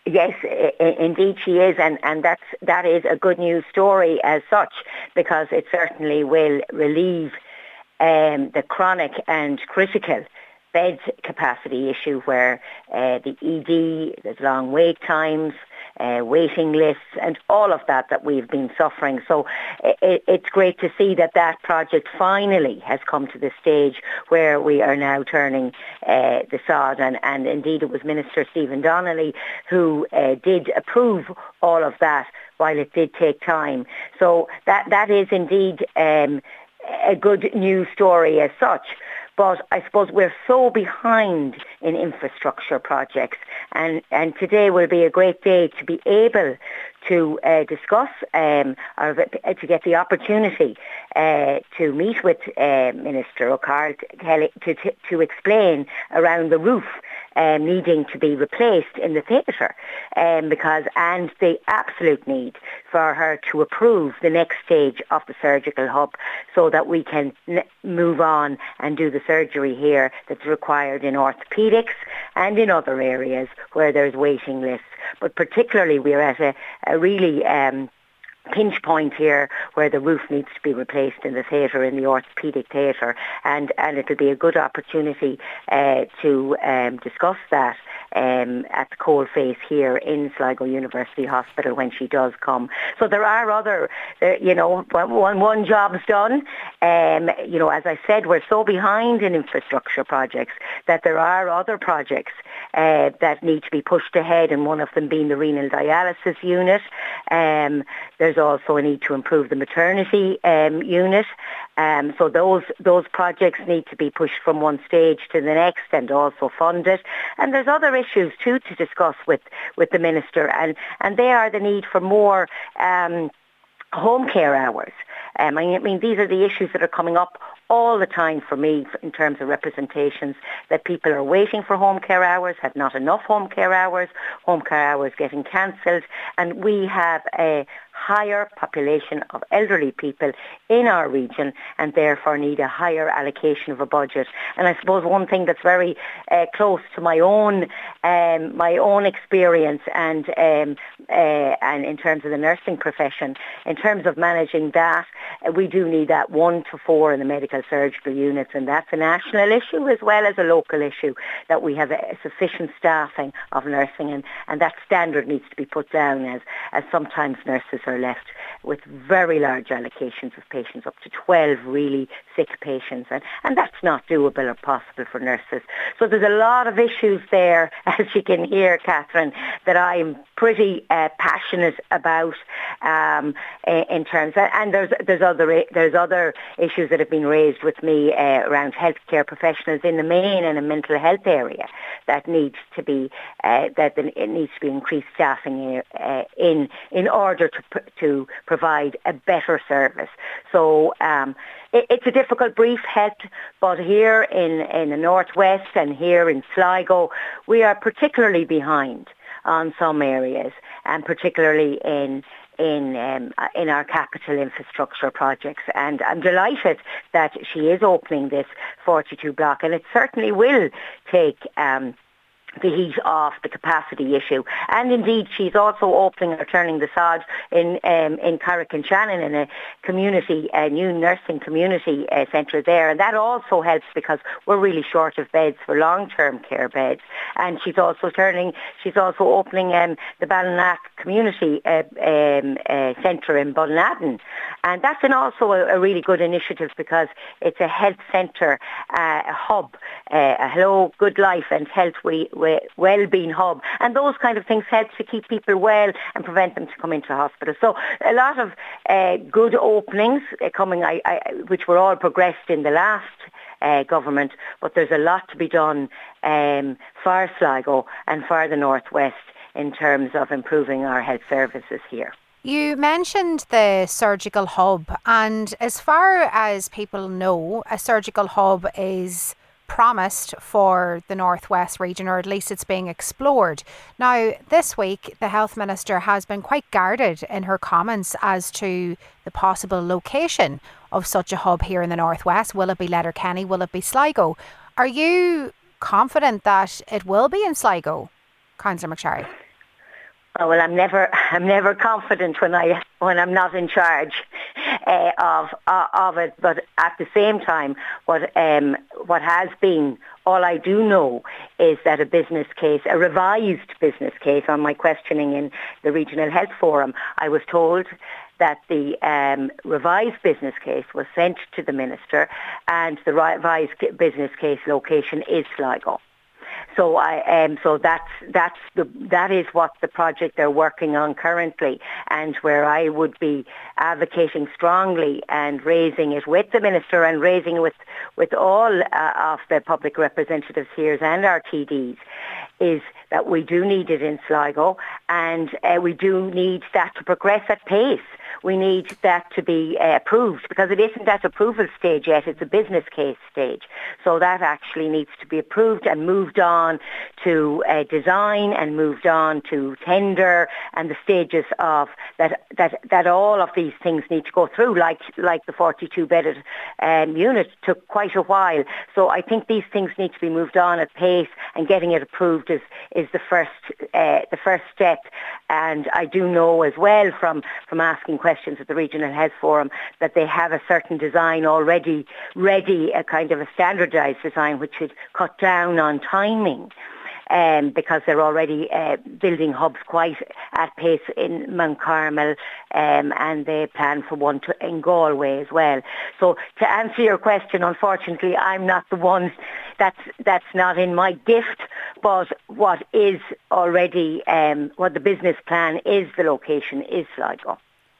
Yes, indeed she is, and that is a good news story as such, because it certainly will relieve the chronic and critical bed capacity issue where the ED, there's long wait times, waiting lists and all of that we've been suffering. So it's great to see that project finally has come to the stage where we are now turning the sod, and indeed it was Minister Stephen Donnelly who did approve all of that while it did take time. So that is indeed a good news story as such. But I suppose we're so behind in infrastructure projects, and today will be a great day to be able to discuss or to get the opportunity to meet with Minister O'Carroll to explain around the roof needing to be replaced in the theatre, and the absolute need for her to approve the next stage of the surgical hub so that we can move on and do the surgery here that's required in orthopaedics and in other areas where there's waiting lists. But particularly we're at a really pinch point here where the roof needs to be replaced in the theatre, in the orthopaedic theatre, and it'll be a good opportunity to discuss that at the coalface here in Sligo University Hospital when she does come. So there are other, one job's done. As I said, we're so behind in infrastructure projects that there are other projects that need to be pushed ahead, and one of them being the renal dialysis unit. There's also a need to improve the maternity unit. So those projects need to be pushed from one stage to the next and also funded. And there's other issues too to discuss with the Minister, and they are the need for more home care hours. I mean, these are the issues that are coming up all the time for me in terms of representations, that people are waiting for home care hours, have not enough home care hours getting cancelled, and we have a higher population of elderly people in our region and therefore need a higher allocation of a budget. And I suppose one thing that's very close to my own experience and in terms of the nursing profession, in terms of managing that, we do need that 1 to 4 in the medical surgical units, and that's a national issue as well as a local issue, that we have a sufficient staffing of nursing, and that standard needs to be put down as sometimes nurses are left with very large allocations of patients, up to 12 really sick patients, and that's not doable or possible for nurses. So there's a lot of issues there, as you can hear, Catherine, that I'm pretty passionate about in terms of, and there's other issues that have been raised with me around healthcare professionals in the main and in mental health area that needs to be it needs to be increased staffing in order to provide a better service. So it's a difficult brief, but here in the northwest and here in Sligo, we are particularly behind on some areas, and particularly in our capital infrastructure projects. And I'm delighted that she is opening this 42 block, and it certainly will take the heat off the capacity issue. And indeed, she's also opening or turning the sod in Carrick-on-Shannon in a community, a new nursing community centre there. And that also helps because we're really short of beds for long-term care beds. And she's also opening the Ballinlack Community Centre in Bunnaden. And that's also a really good initiative because it's a health centre, a hub, a Hello Good Life and Health well-being hub, and those kind of things help to keep people well and prevent them to come into hospital. So a lot of good openings coming, which were all progressed in the last government, but there's a lot to be done for Sligo and for the northwest in terms of improving our health services here. You mentioned the surgical hub, and as far as people know, a surgical hub is promised for the northwest region, or at least it's being explored. Now, this week, the Health Minister has been quite guarded in her comments as to the possible location of such a hub here in the northwest. Will it be Letterkenny? Will it be Sligo? Are you confident that it will be in Sligo, Councillor McSharry? Oh, well, I'm never confident when I'm not in charge of it. But at the same time, what has been, all I do know is that a revised business case on my questioning in the Regional Health Forum, I was told that the revised business case was sent to the Minister, and the revised business case location is Sligo. So that is what the project they're working on currently, and where I would be advocating strongly and raising it with the Minister and raising it with all of the public representatives here and our TDs, is that we do need it in Sligo, and we do need that to progress at pace. We need that to be approved, because it isn't at approval stage yet, it's a business case stage. So that actually needs to be approved and moved on to design and moved on to tender, and the stages of that all of these things need to go through, like the 42-bedded unit took quite a while. So I think these things need to be moved on at pace, and getting it approved is the first step. And I do know as well from asking questions at the Regional Health Forum that they have a certain design already ready, a kind of a standardised design which should cut down on timing. Because they're already building hubs quite at pace in Mount Carmel, and they plan for one in Galway as well. So to answer your question, unfortunately, I'm not the one that's not in my gift, but what is already, what the business plan is, the location is Sligo.